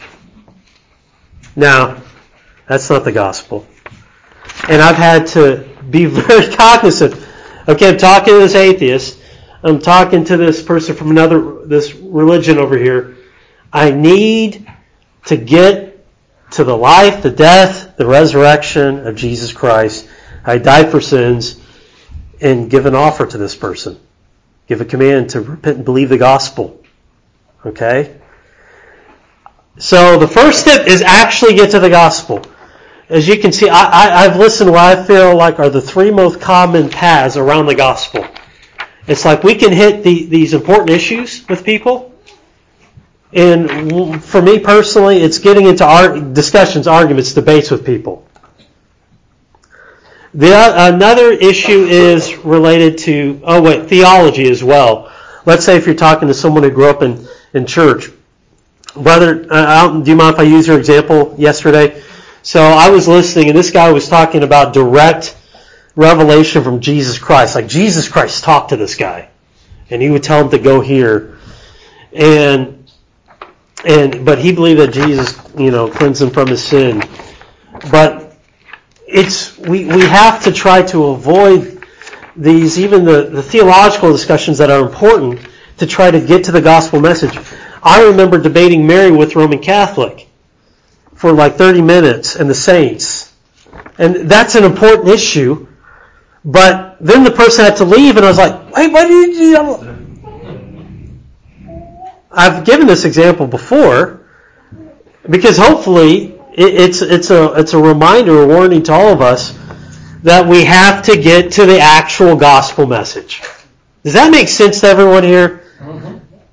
No, that's not the gospel. And I've had to be very cognizant. Okay, I'm talking to this atheist. I'm talking to this person from another, this religion over here. I need to get to the life, the death, the resurrection of Jesus Christ. I died for sins, and give an offer to this person. Give a command to repent and believe the gospel. Okay? So the first step is actually get to the gospel. As you can see, I, I, I've listened to what I feel like are the three most common paths around the gospel. It's like we can hit the, these important issues with people. And for me personally, it's getting into art, discussions, arguments, debates with people. The, another issue is related to, oh wait, theology as well. Let's say if you're talking to someone who grew up in, in church. Brother, uh, do you mind if I use your example yesterday? So I was listening, and this guy was talking about direct revelation from Jesus Christ. Like Jesus Christ talked to this guy, and he would tell him to go here. And and but he believed that Jesus, you know, cleansed him from his sin. But it's we, we have to try to avoid these, even the, the theological discussions that are important, to try to get to the gospel message. I remember debating Mary with Roman Catholic for like thirty minutes and the saints. And that's an important issue. But then the person had to leave, and I was like, wait, what did you do? I've given this example before, because hopefully it, it's it's a it's a reminder, a warning to all of us that we have to get to the actual gospel message. Does that make sense to everyone here? Mm-hmm.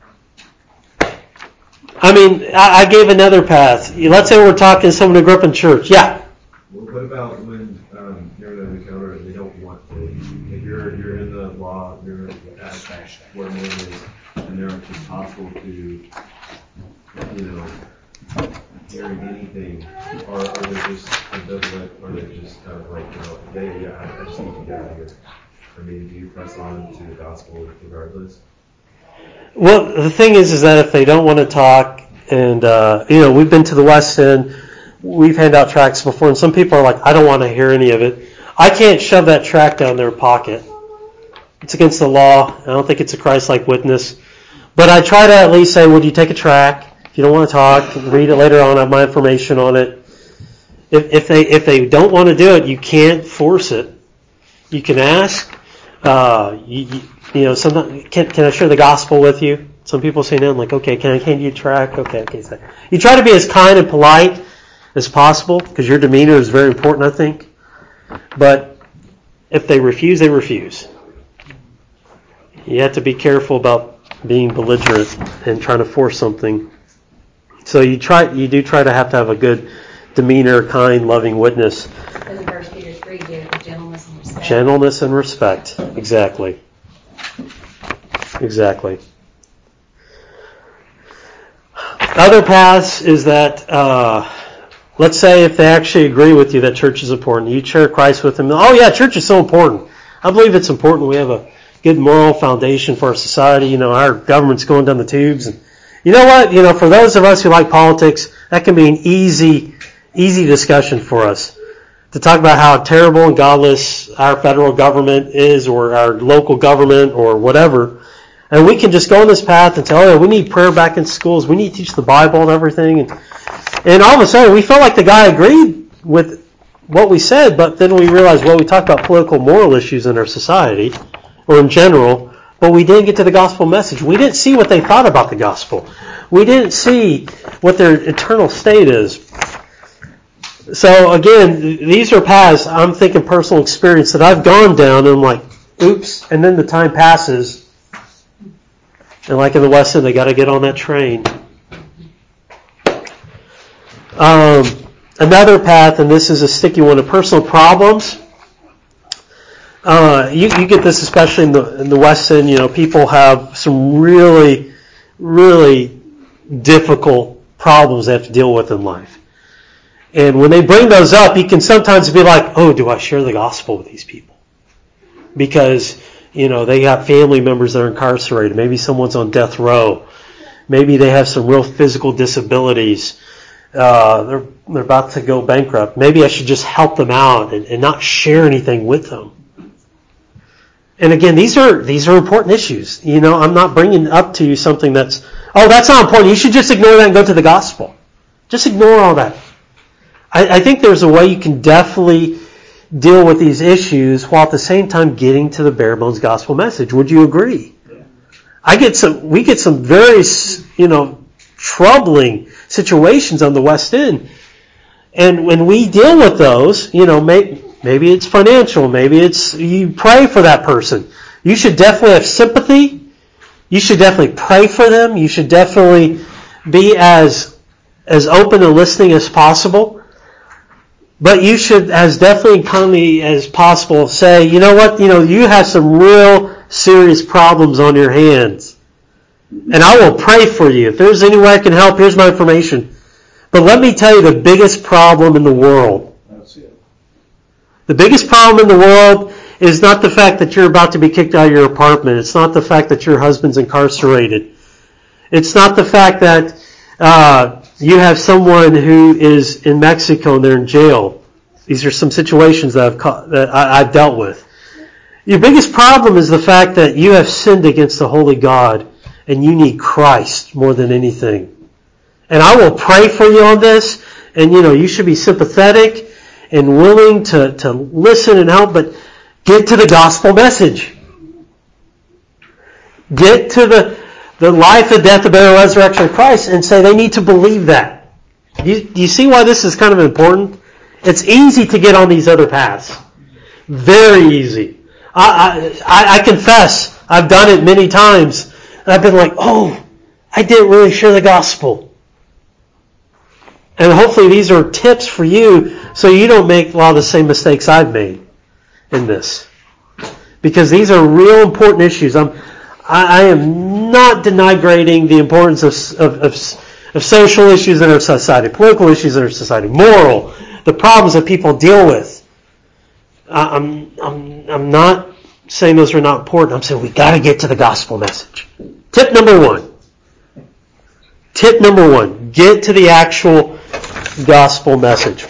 I mean, I, I gave another path. Let's say we're talking to someone who grew up in church. Yeah. Well, what about when um, you're in an encounter and they don't want to? If you're you're in the law, you're at where man is, and they're just hostile to, you know, hearing anything, or are they just ambivalent, or they just kind of like, you know, yeah, yeah, I, I just need to get out of here. I mean, do you press on to the gospel regardless? Well, the thing is, is that if they don't want to talk, and uh, you know, we've been to the West End, we've handed out tracts before, and some people are like, I don't want to hear any of it. I can't shove that tract down their pocket. It's against the law. I don't think it's a Christ-like witness. But I try to at least say, would you take a tract? If you don't want to talk, read it later on. I have my information on it. If, if they if they don't want to do it, you can't force it. You can ask. Uh, you, you, you know, sometimes, can can I share the gospel with you? Some people say no. I'm like, okay, can I hand you a tract? Okay, okay. So you try to be as kind and polite as possible, because your demeanor is very important, I think. But if they refuse, they refuse. You have to be careful about being belligerent and trying to force something. So you try, you do try to have to have a good demeanor, kind, loving witness. Because in First Peter three, give it with gentleness and respect. Gentleness and respect. Exactly. Exactly. Other paths is that, uh, let's say if they actually agree with you that church is important, you share Christ with them. Oh yeah, church is so important. I believe it's important. We have a good moral foundation for our society. You know, our government's going down the tubes. And you know what? You know, for those of us who like politics, that can be an easy, easy discussion for us. To talk about how terrible and godless our federal government is, or our local government, or whatever. And we can just go on this path and say, oh yeah, we need prayer back in schools. We need to teach the Bible and everything. And, and all of a sudden, we felt like the guy agreed with what we said, but then we realized, well, we talked about political, moral issues in our society, or in general, but we didn't get to the gospel message. We didn't see what they thought about the gospel. We didn't see what their eternal state is. So again, these are paths, I'm thinking personal experience, that I've gone down, and I'm like, oops, and then the time passes, and like in the West End, they got to get on that train. Um, another path, and this is a sticky one, of personal problems. Uh, you, you get this especially in the in the West End. You know, people have some really, really difficult problems they have to deal with in life, And when they bring those up, you can sometimes be like, oh, do I share the gospel with these people? Because, you know, they got family members that are incarcerated. Maybe someone's on death row. Maybe they have some real physical disabilities. Uh, they're they're about to go bankrupt. Maybe I should just help them out and, and not share anything with them. And again, these are these are important issues. You know, I'm not bringing up to you something that's, oh, that's not important. You should just ignore that and go to the gospel. Just ignore all that. I, I think there's a way you can definitely deal with these issues while at the same time getting to the bare bones gospel message. Would you agree? Yeah. I get some. We get some very, you know, troubling situations on the West End, and when we deal with those, you know, maybe, maybe it's financial, maybe it's you pray for that person. You should definitely have sympathy. You should definitely pray for them. You should definitely be as as open and listening as possible. But you should, as definitely kindly as possible, say, you know what, you know, you have some real serious problems on your hands. And I will pray for you. If there's any way I can help, here's my information. But let me tell you the biggest problem in the world. That's it. The biggest problem in the world is not the fact that you're about to be kicked out of your apartment. It's not the fact that your husband's incarcerated. It's not the fact that uh, you have someone who is in Mexico and they're in jail. These are some situations that I've, caught, that I, I've dealt with. Your biggest problem is the fact that you have sinned against the holy God and you need Christ more than anything. And I will pray for you on this, and you know, you should be sympathetic and willing to, to listen and help, but get to the gospel message. Get to the, the life, the death, the burial, resurrection of Christ and say they need to believe that. You, do you see why this is kind of important? It's easy to get on these other paths. Very easy. I, I, I confess, I've done it many times. And I've been like, oh, I didn't really share the gospel. And hopefully these are tips for you so you don't make a lot of the same mistakes I've made in this. Because these are real important issues. I'm, I, I am not denigrating the importance of, of, of, of social issues in our society, political issues in our society, moral, the problems that people deal with. I'm, I'm, I'm not saying those are not important. I'm saying we got to get to the gospel message. Tip number one. Tip number one. Get to the actual gospel message.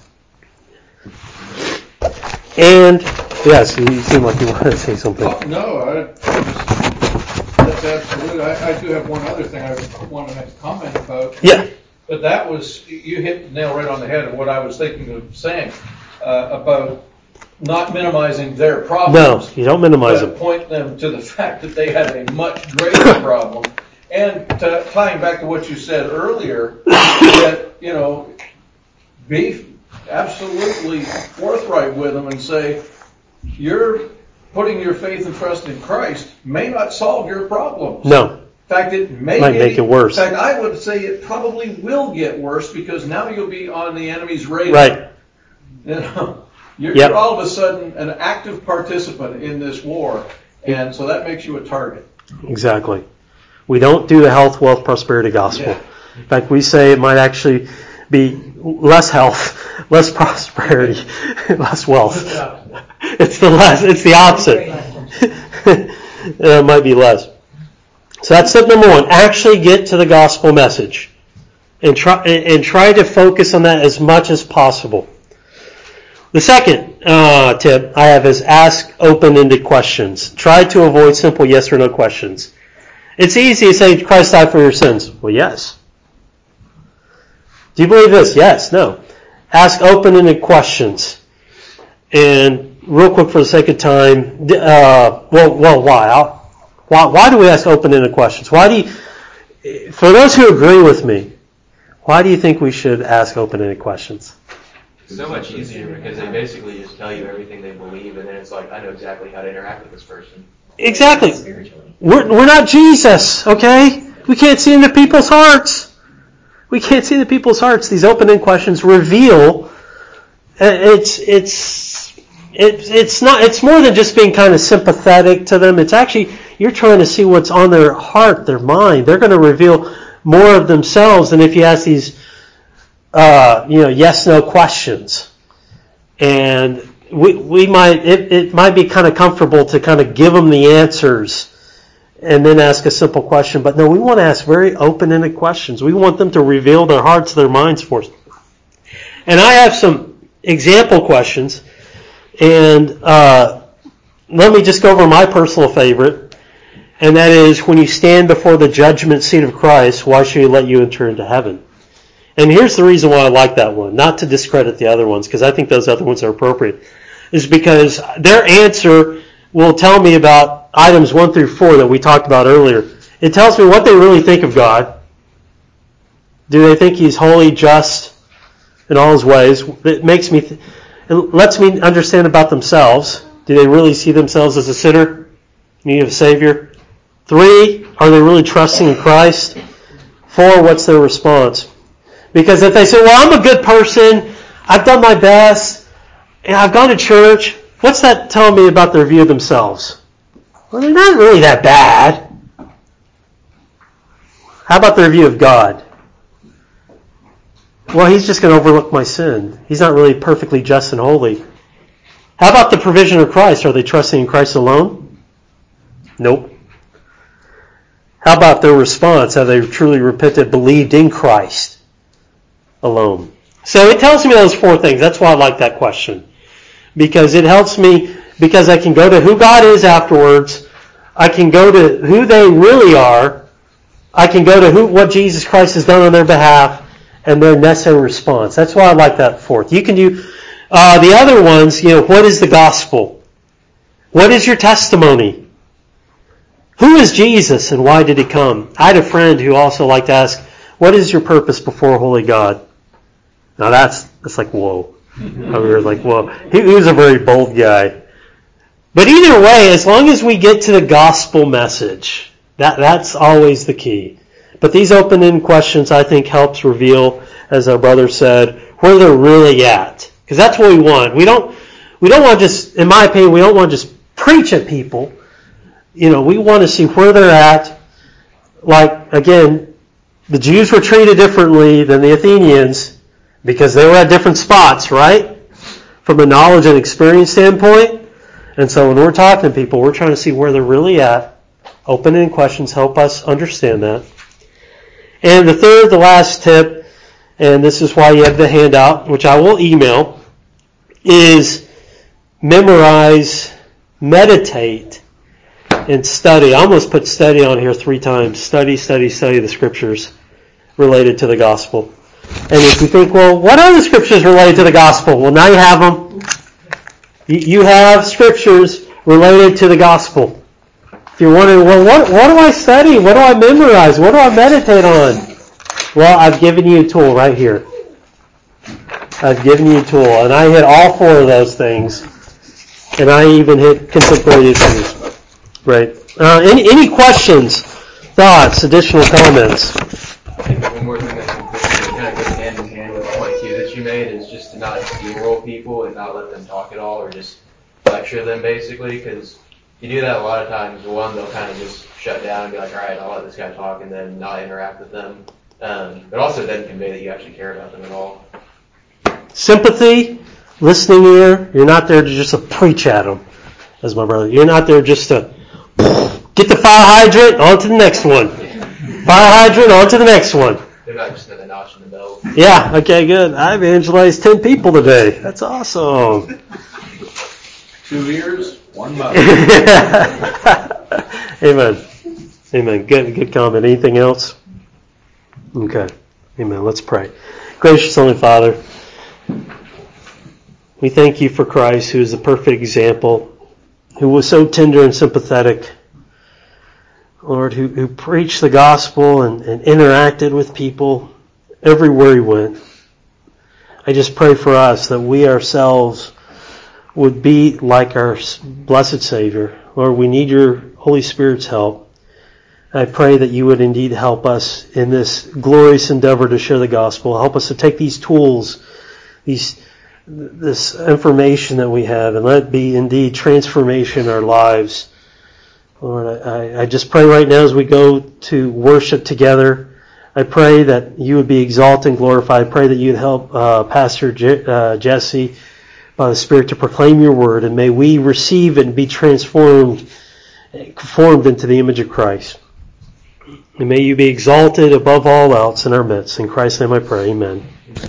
And, yes, you seem like you want to say something. Oh, no, I, that's absolutely. I, I do have one other thing I want to make a comment about. Yeah. But that was, you hit the nail right on the head of what I was thinking of saying uh, about not minimizing their problems. No, you don't minimize but them. Point them to the fact that they had a much greater problem. And to, tying back to what you said earlier, that, you know, be absolutely forthright with them and say, you're putting your faith and trust in Christ may not solve your problems. No. In fact, it may might get, make it worse. In fact, I would say it probably will get worse because now you'll be on the enemy's radar. Right. You know, you're, yep. you're all of a sudden an active participant in this war, and so that makes you a target. Exactly. We don't do the health, wealth, prosperity gospel. Yeah. In fact, we say it might actually be less health, less prosperity, less wealth. It's the less. It's the opposite. It might be less. So that's step number one. Actually get to the gospel message, and try and try to focus on that as much as possible. The second uh, tip I have is ask open-ended questions. Try to avoid simple yes or no questions. It's easy to say Christ died for your sins. Well, yes. Do you believe this? Yes. No. Ask open-ended questions. And real quick, for the sake of time, uh, well, well, why? I'll, why? Why do we ask open-ended questions? Why do you, for those who agree with me, why do you think we should ask open-ended questions? It's so much easier because they basically just tell you everything they believe, and then it's like, I know exactly how to interact with this person. Exactly. We're we're not Jesus, okay? We can't see into people's hearts. We can't see into people's hearts. These open-ended questions reveal. It's it's it's it's not. It's more than just being kind of sympathetic to them. It's actually you're trying to see what's on their heart, their mind. They're going to reveal more of themselves than if you ask these uh, you know, yes/no questions, and we we might it, it might be kind of comfortable to kind of give them the answers and then ask a simple question. But no, we want to ask very open-ended questions. We want them to reveal their hearts, their minds for us. And I have some example questions, and uh, let me just go over my personal favorite, and that is, when you stand before the judgment seat of Christ, why should he let you enter into heaven? And here's the reason why I like that one, not to discredit the other ones, because I think those other ones are appropriate, is because their answer will tell me about items one through four that we talked about earlier. It tells me what they really think of God. Do they think he's holy, just in all his ways? It makes me, th- it lets me understand about themselves. Do they really see themselves as a sinner, in need of a Savior? Three, are they really trusting in Christ? Four, what's their response? Because if they say, well, I'm a good person, I've done my best, and I've gone to church, what's that telling me about their view of themselves? Well, they're not really that bad. How about their view of God? Well, he's just going to overlook my sin. He's not really perfectly just and holy. How about the provision of Christ? Are they trusting in Christ alone? Nope. How about their response? Have they truly repented, believed in Christ alone? So it tells me those four things. That's why I like that question. Because it helps me, because I can go to who God is afterwards. I can go to who they really are. I can go to who what Jesus Christ has done on their behalf and their necessary response. That's why I like that fourth. You can do uh, the other ones, you know, what is the gospel? What is your testimony? Who is Jesus and why did he come? I had a friend who also liked to ask, what is your purpose before holy God? Now that's, that's like, whoa. We were like, whoa. He, he was a very bold guy. But either way, as long as we get to the gospel message, that, that's always the key. But these open-ended questions, I think, helps reveal, as our brother said, where they're really at. Because that's what we want. We don't, we don't want to just, in my opinion, we don't want to just preach at people. You know, we want to see where they're at. Like, again, the Jews were treated differently than the Athenians because they were at different spots, right? From a knowledge and experience standpoint. And so when we're talking to people, we're trying to see where they're really at. Open-ended questions help us understand that. And the third, the last tip, and this is why you have the handout, which I will email, is memorize, meditate, and study. I almost put study on here three times. Study, study, study the scriptures related to the gospel. And if you think, well, what are the scriptures related to the gospel? Well, now you have them. You have scriptures related to the gospel. If you're wondering, well, what, what do I study? What do I memorize? What do I meditate on? Well, I've given you a tool right here. I've given you a tool. And I hit all four of those things. And I even hit contemporary issues. Right. Uh, any, any questions, thoughts, additional comments? I think one more thing that can kind of goes hand in hand with point two that you made is just to not steamroll people and not let them talk at all or just lecture them basically, because you do that a lot of times. One, they'll kind of just shut down and be like, all right, I'll let this guy talk and then not interact with them. Um, but also it doesn't convey that you actually care about them at all. Sympathy, listening ear. You're not there to just uh, preach at them, as my brother. You're not there just to get the fire hydrant, on to the next one. Fire hydrant, on to the next one. They're not just another notch in the belt. Yeah, okay, good. I evangelized ten people today. That's awesome. Two ears, one mouth. Amen. Amen. Good, good comment. Anything else? Okay. Amen. Let's pray. Gracious Heavenly Father, we thank you for Christ, who is the perfect example, who was so tender and sympathetic, Lord, who, who preached the gospel and, and interacted with people everywhere he went. I just pray for us that we ourselves would be like our blessed Savior. Lord, we need your Holy Spirit's help. I pray that you would indeed help us in this glorious endeavor to share the gospel. Help us to take these tools, these this information that we have, and let it be indeed transformation in our lives. Lord, I, I just pray right now as we go to worship together, I pray that you would be exalted and glorified. I pray that you'd help uh, Pastor Je- uh, Jesse by the Spirit to proclaim your word, and may we receive it and be transformed, conformed into the image of Christ. And may you be exalted above all else in our midst. In Christ's name I pray, amen.